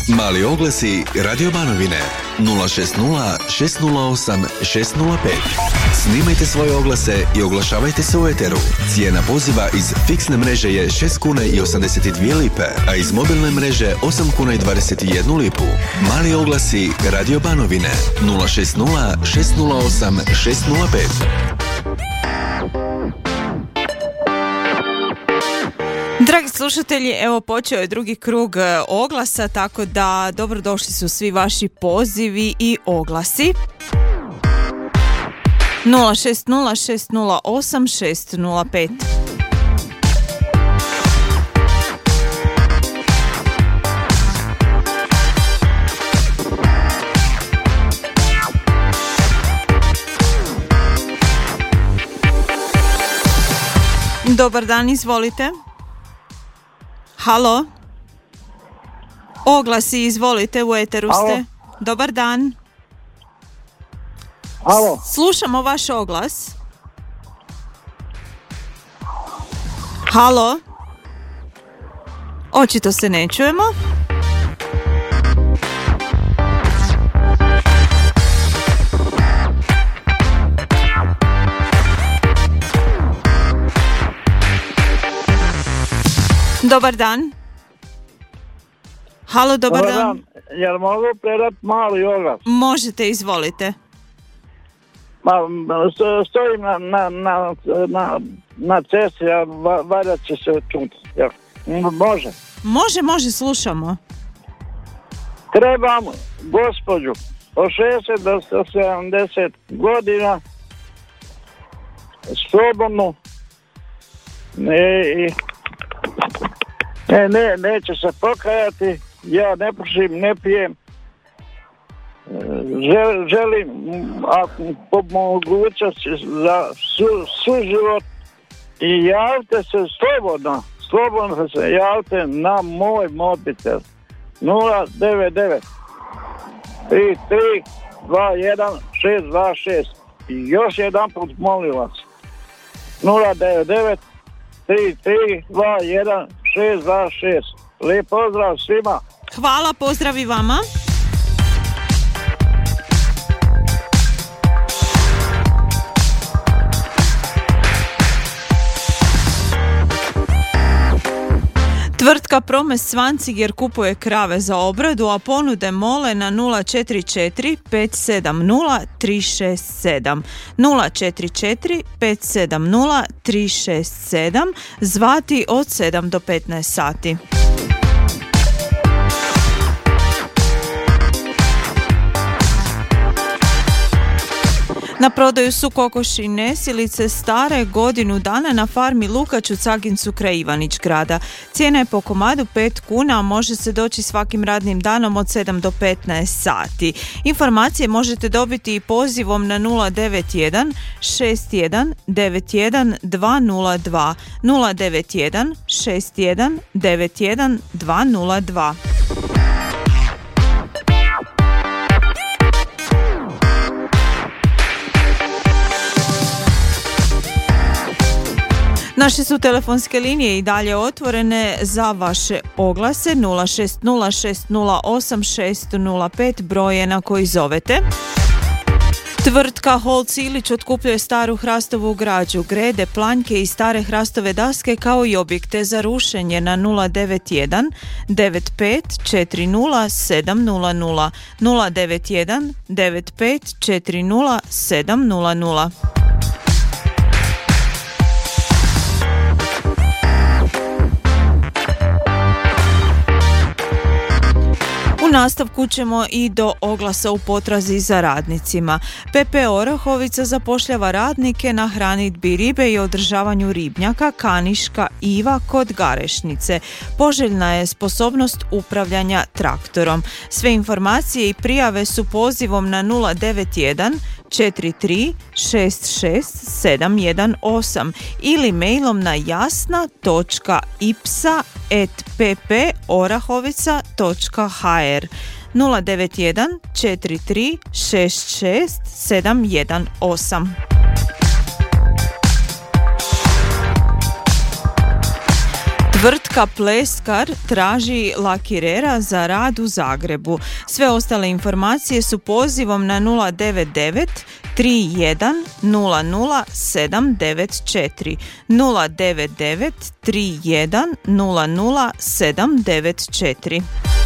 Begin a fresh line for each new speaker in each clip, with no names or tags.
Mali oglasi Radio Banovine 060 608 605. Snimajte svoje oglase i oglašavajte se u eteru. Cijena poziva iz fiksne mreže je 6 kuna i 82 lipe, a iz mobilne mreže 8 kuna i 21 lipu. Mali oglasi Radio Banovine 060 608 605.
Dragi slušatelji, evo počeo je drugi krug oglasa, tako da dobrodošli su svi vaši pozivi i oglasi. 060 608 605. Dobar dan, izvolite. Halo? Oglasi, izvolite, u eteru ste.
Halo?
Dobar dan.
Halo?
Slušamo vaš oglas. Halo? Očito se ne čujemo. Dobar dan. Halo, dobar dan.
Jel mogu predati mali oglas?
Možete, izvolite.
Stojim na cesti, a valjda će se čuti.
Može, slušamo.
Trebam gospođu od 60 do 70 godina, slobodnu, neće se pokajati, ja ne pušim, ne pijem, želim po mogućnosti za suživot i javite se slobodno se javite na moj mobitel 099 33 21 626 i još jedan put molim vas 099 33 21 626. Lijep pozdrav svima.
Hvala, pozdrav i vama. Tvrtka Promes Svanciger kupuje krave za obradu, a ponude mole na 044 570 367. 044 570 367, zvati od 7 do 15 sati. Na prodaju su kokoši nesilice stare godinu dana na farmi Lukač u Cagincu kraj Ivanić grada. Cijena je po komadu 5 kuna, a može se doći svakim radnim danom od 7 do 15 sati. Informacije možete dobiti i pozivom na 091 61 91 202 091 61 91 202. Naše su telefonske linije i dalje otvorene za vaše oglase 060 608 605, broje na koji zovete. Tvrtka Holc Ilić otkupljuje staru hrastovu građu, grede, planjke i stare hrastove daske kao i objekte za rušenje na 091 95 40 700 091 95 40 700. U nastavku ćemo i do oglasa u potrazi za radnicima. PP Orahovica zapošljava radnike na hranidbi ribe i održavanju ribnjaka Kaniška Iva kod Garešnice. Poželjna je sposobnost upravljanja traktorom. Sve informacije i prijave su pozivom na 091 43 66 718 ili mailom na jasna.ipsa@pporahovica.hr 091 43 66 718. Tvrtka Pleskar traži lakirera za rad u Zagrebu. Sve ostale informacije su pozivom na 099 31 00 794 099 31 00 794.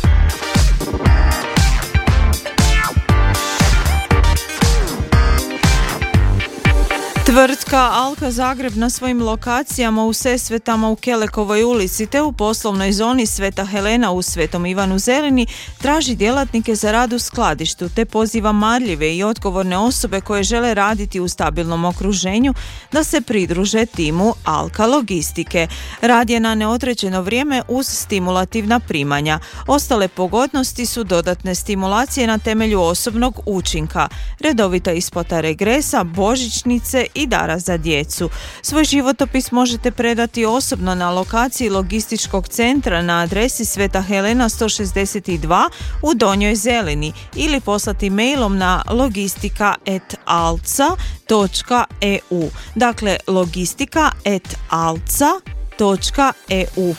Tvrtka Alka Zagreb na svojim lokacijama u Sesvetama, u Kelekovoj ulici te u poslovnoj zoni Sveta Helena u Svetom Ivanu Zelini traži djelatnike za rad u skladištu te poziva marljive i odgovorne osobe koje žele raditi u stabilnom okruženju da se pridruže timu Alka Logistike. Rad je na neodređeno vrijeme uz stimulativna primanja. Ostale pogodnosti su dodatne stimulacije na temelju osobnog učinka, redovita isplata regresa, božićnice i dara za djecu. Svoj životopis možete predati osobno na lokaciji logističkog centra na adresi Sveta Helena 162 u Donjoj Zelini ili poslati mailom na logistika@alca.eu. Dakle, logistika@alca.eu.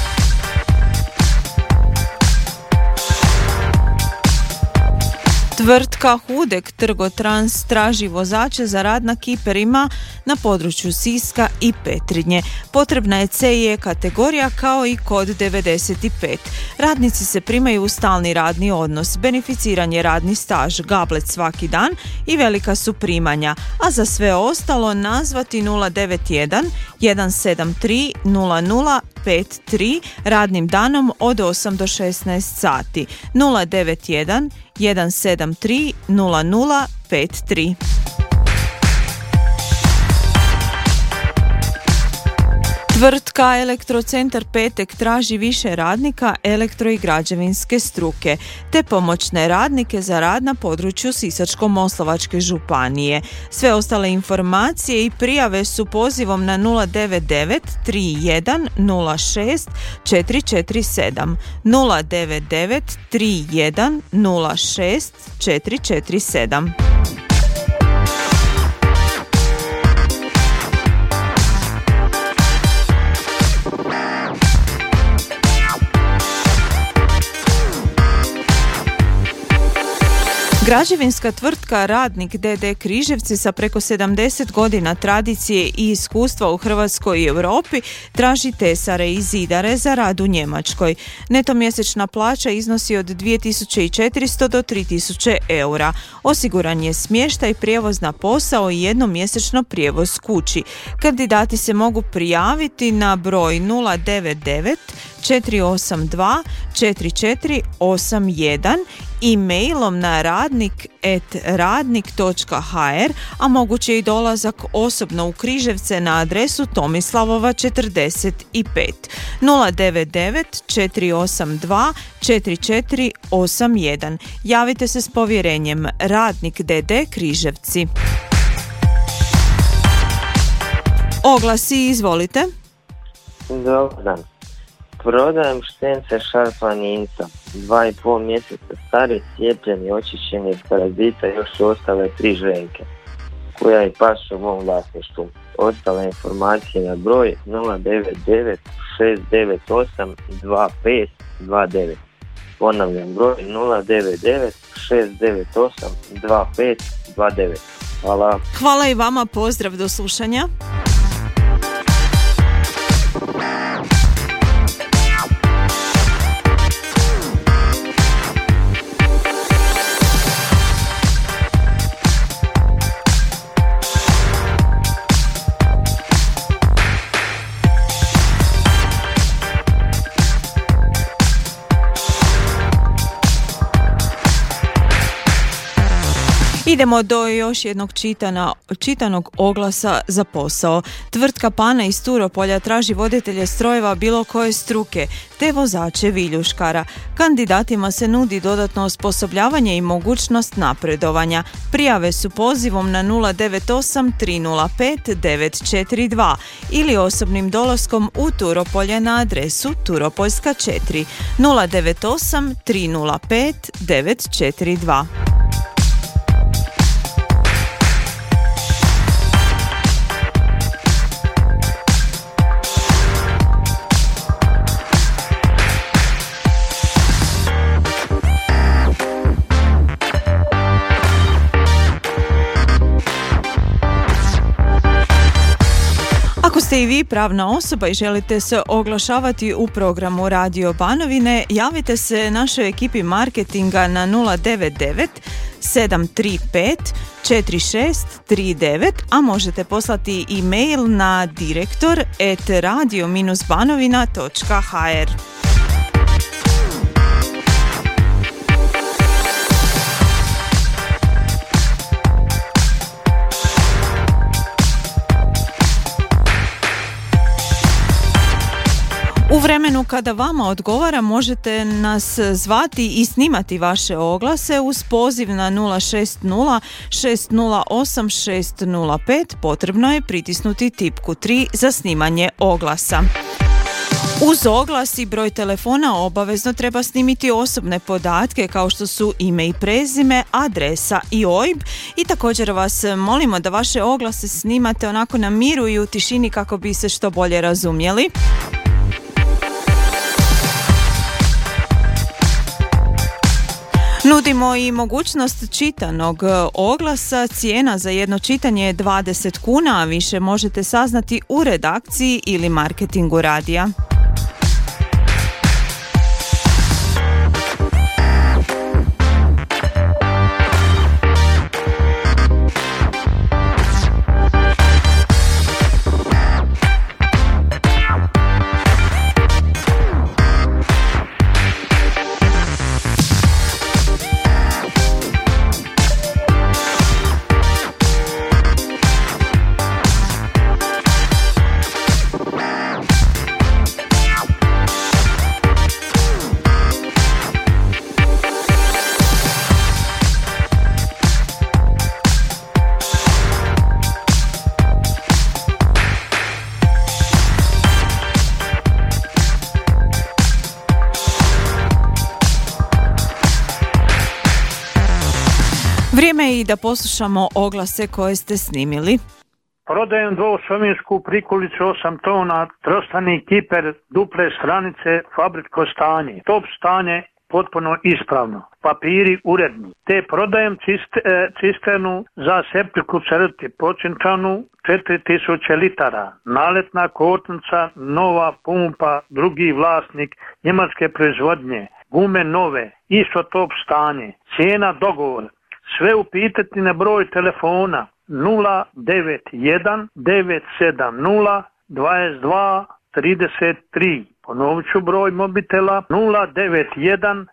Tvrtka Hudek Trgotrans traži vozače za rad na kiperima na području Siska i Petrinje. Potrebna je C i E kategorija kao i kod 95. Radnici se primaju u stalni radni odnos, beneficiran je radni staž, gablet svaki dan i velika su primanja, a za sve ostalo nazvati 091 173 0053 radnim danom od 8 do 16 sati. 091 173 0053. Tvrtka Elektrocentar Petek traži više radnika elektro i građevinske struke te pomoćne radnike za rad na području Sisačko-moslavačke županije. Sve ostale informacije i prijave su pozivom na 099 31 06 447 099 31 06 447. Građevinska tvrtka Radnik d.d. Križevci sa preko 70 godina tradicije i iskustva u Hrvatskoj i Europi traži tesare i zidare za rad u Njemačkoj. Neto mjesečna plaća iznosi od 2400 do 3000 eura. Osiguran je smještaj, prijevoz na posao i jednomjesečno prijevoz kući. Kandidati se mogu prijaviti na broj 099 482 4481 i mailom na radnik@radnik.hr, a moguće i dolazak osobno u Križevce na adresu Tomislavova 45. 099 482 4481. Javite se s povjerenjem. Radnik d.d. Križevci. Oglasi, izvolite.
Dobar dan. Prodajem štence šarplaninca, 2,5 mjeseca stari, cijepljeni, očišćeni iz parazita, još su ostale 3 ženke, koja i pašu u mom vlasništvu. Ostale informacije na broj 099 698 2529. Ponavljam, broj 099 698 2529. Hvala.
Hvala i vama, pozdrav, do slušanja. Idemo do još jednog čitanog oglasa za posao. Tvrtka Pana iz Turopolja traži voditelje strojeva bilo koje struke, te vozače viljuškara. Kandidatima se nudi dodatno osposobljavanje i mogućnost napredovanja. Prijave su pozivom na 098 305 942 ili osobnim dolaskom u Turopolje na adresu Turopoljska 4 098 305 942. Ste i vi pravna osoba i želite se oglašavati u programu Radio Banovine, javite se našoj ekipi marketinga na 099 735 4639, a možete poslati e-mail na direktor@radio-banovina.hr. U vremenu kada vama odgovara možete nas zvati i snimati vaše oglase uz poziv na 060 608 605. Potrebno je pritisnuti tipku 3 za snimanje oglasa. Uz oglas i broj telefona obavezno treba snimiti osobne podatke kao što su ime i prezime, adresa i OIB, i također vas molimo da vaše oglase snimate onako na miru i u tišini kako bi se što bolje razumjeli. Nudimo i mogućnost čitanog oglasa. Cijena za jedno čitanje je 20 kuna, a više možete saznati u redakciji ili marketingu radija. Vrijeme je i da poslušamo oglase koje ste snimili.
Prodajem dvosominsku prikolicu 8 tona, trostani kiper, duple stranice, fabričko stanje. Top stanje, potpuno ispravno. Papiri uredni. Te prodajem cisternu za septiku crti, počinčanu 4000 litara. Naletna kotnica, nova pumpa, drugi vlasnik, njemačke proizvodnje. Gume nove, isto top stanje. Cijena dogovor. Sve upitati na broj telefona 091 970 22 33. Ponovit ću broj mobitela 091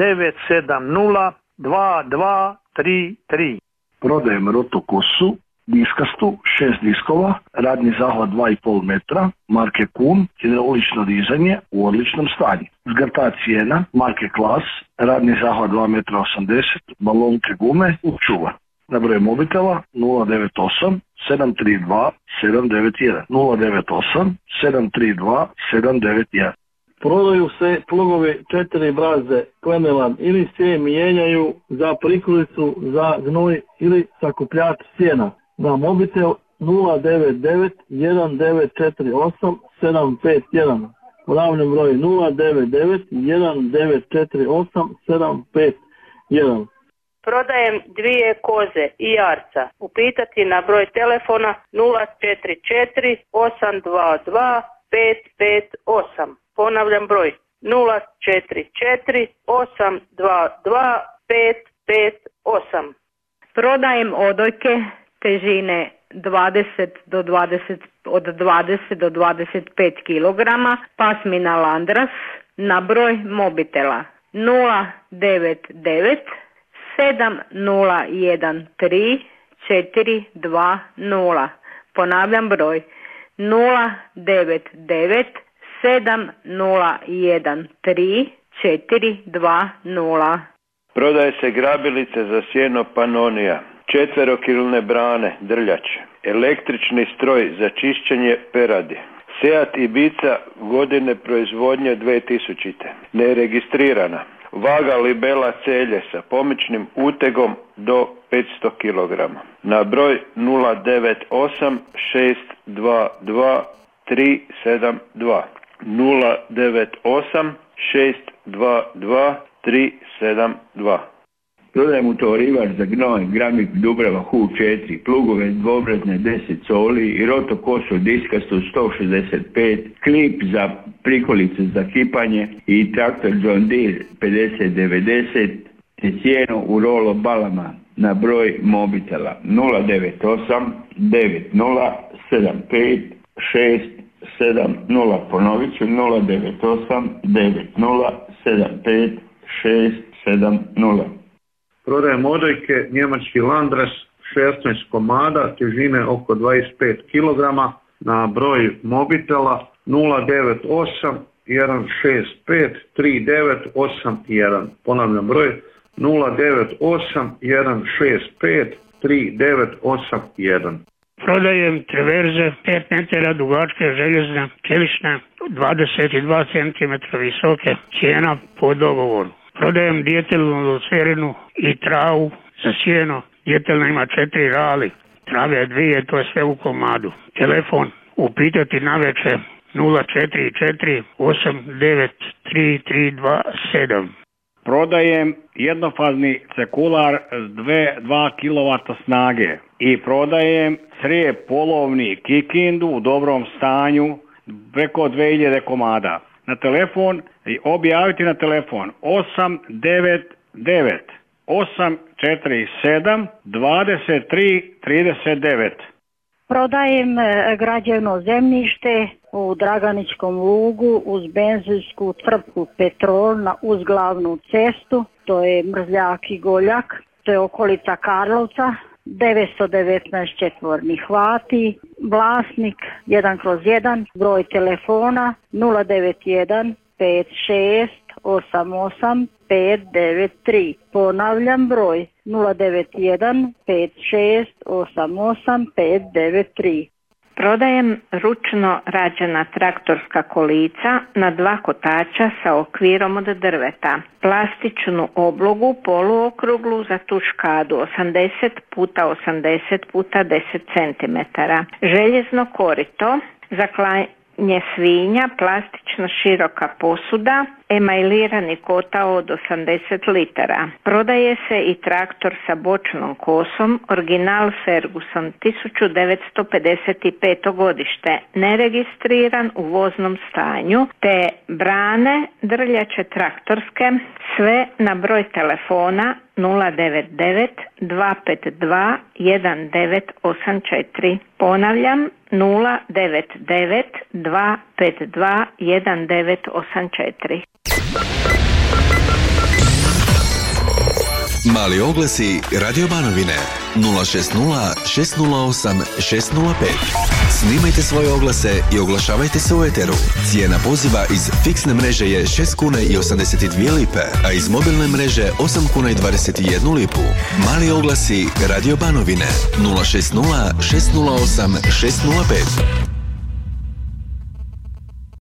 970 22 33.
Prodajem rotokosu, diskastu, 6 diskova, radni zahvat 2,5 metra, marke Kun, hidraulično dizanje u odličnom stanju. Zgrta cijena, marke Klas, radni zahvat 2,80 metra, balonke gume, čuvar. Na broj mobitela 098 732 791 098 732 791.
Prodaju se plugovi 4 braze Klemelan ili se mijenjaju za prikolicu, za gnoj ili sakupljač sjena. Na mobitel 099 1948 751. Ponavljam broj 099 1948 751.
Prodajem 2 koze i jarca. Upitati na broj telefona 044 822 558. Ponavljam broj 044 822 558.
Prodajem odojke težine od 20 do 25 kg, pasmina Landras, na broj mobitela 099 7013 420. Ponavljam broj 099 7013 420.
Prodaje se grabilice za sjeno Panonija, 4-kilne brane drljač, električni stroj za čišćenje peradi, Seat Ibiza godine proizvodnje 2000. Neregistrirana, vaga libela celje sa pomičnim utegom do 500 kg. Na broj 098 622 372. 098 622 372.
Prodajem utovarivač za gnoj Gramik Dubrava HU4, plugove dvobrazne 10 soli i rotokosu diskastu 165, klip za prikolice za kipanje i traktor John Deere 5090 te cijenu u rolo balama na broj mobitela 098 90 75 670. Ponovit ću 098 90 75 670.
Prodajem odojke njemački Landras 16 komada, težine oko 25 kg na broj mobitela 098 165 3981. Ponavljam broj 098 165 3981.
Prodajem traverze 5 metara dugačke željezne čelične 22 cm visoke, cijena po dogovoru. Prodajem djetelnu lucerinu i travu za sjeno. Djetelna ima 4 rali, trave 2, to je sve u komadu. Telefon upitati navečer 044 89 3327.
Prodajem jednofazni cekular 2 kW snage i prodajem crijep polovni Kikindu u dobrom stanju preko 2000 komada. Na telefon i objaviti na telefon 899 847 23 39.
Prodajem građevno zemljište u Draganičkom lugu uz benzinsku tvrtku Petrol uz glavnu cestu, to je Mrzljak i Goljak, to je okolica Karlovca, 919 četvornih vati, vlasnik 1/1, broj telefona 091 56 88 593. Ponavljam broj 091 56 88 593.
Prodajem ručno rađena traktorska kolica na 2 kotača sa okvirom od drveta, plastičnu oblogu poluokruglu za tuškadu 80 x 80 x 10 cm, željezno korito za klanje svinja, plastična široka posuda, emajlirani kotao od 80 litara. Prodaje se i traktor sa bočnom kosom, original Ferguson 1955. godište, neregistriran u voznom stanju, te brane drljače traktorske, sve na broj telefona 099 252 1984. Ponavljam 099 252 1984.
Mali oglasi Radio Banovine 060 608 605. Snimajte svoje oglase i oglašavajte se u eteru. Cijena poziva iz fiksne mreže je 6 kuna i 82 lipe, a iz mobilne mreže 8 kuna i 21 lipu. Mali oglasi Radio Banovine 060 608 605.